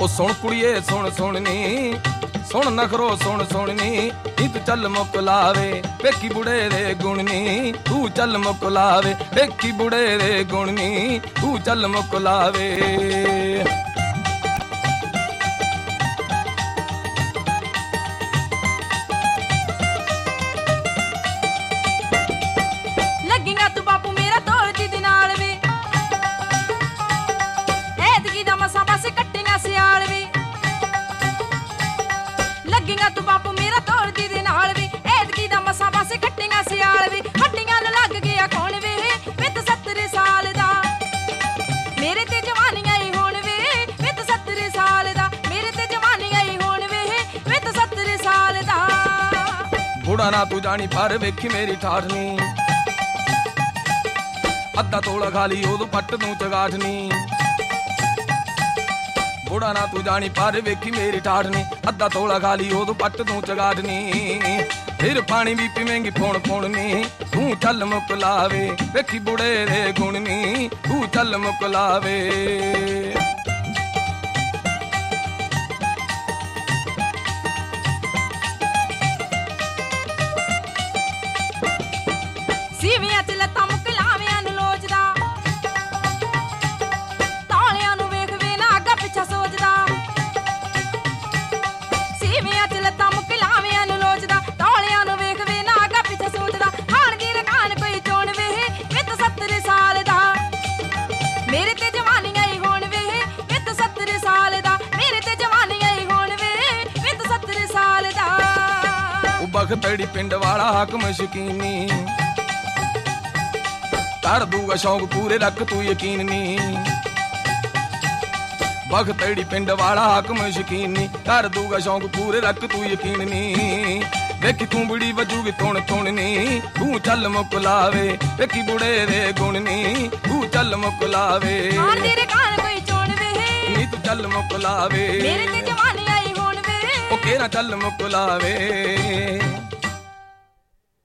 सुन कुड़िए सुन सुननी सुन नखरो सुन सुननी नी तू चल मुक लावे वेखी बुढ़े दे गुणनी तू चल मुक लावे वेखी बुढ़े दे गुणनी तू चल मुक लावे। लगेगा तू बापू मेरा तोड़ दी दे नाल वे ऐतकी दा मसा बस कट्टेगा सियाल वे। लगेगा तू बापू मेरा तोड़ दी दे नाल वे ऐतकी दा मसा बस कट्टेगा सियाल वे। हड्डियां न लग गया कौन वे वित 70 साल दा मेरे ते जवानी आई होण वे वित 70 साल दा मेरे ते जवानी आई होण वे वित 70 साल दा। बुढ़ा ना तू जानी पर वेखी मेरी ठाठनी अद्धा तोला खाली उदू पट तू चगाठनी। बुढ़ा ना तू जानी पर वेखी मेरी ठाठनी अद्धा तोला खाली उदू पट तू चगाठनी। फिर पानी भी पीवेंगी पुण पुणनी तू चल मुक लावे वेखी बुढ़े दे गुणनी तू चल मुक लावे। सीवियां च लत्तां मुक लावियां नु लोचदा तौलियां नु वेख वे ना अग्गा पिछा सोचदा। सीवियां च लत्तां मुक लावियां नु लोचदा तौलियां नु वेख वे ना अग्गा पिछा सोचदा। खान दी रकान कोई चोण वे वित 70 साल दा मेरे ते जवानी आई होण वे वित 70 साल दा मेरे ते जवानी आई होण वे वित 70 साल दा। ओ बखतड़ी पिंड वाला हाकम शकीनी कर दूगा शौक पूरे रख तू यकीन नी। बखतड़ी पिंड वाला हाकम शकीनी कर दूगा शौक पूरे रख तू यकीन नी। वेखी कुंबड़ी वजूगी तुण तुणनी तू चल मुक लावे वेखी बुढ़े दे गुणनी तू चल मुक लावे। खान दी रकान कोई चोण वे नी तू चल मुक लावे मेरे ते जवानी आई होण वे ओ केरा चल मुक लावे।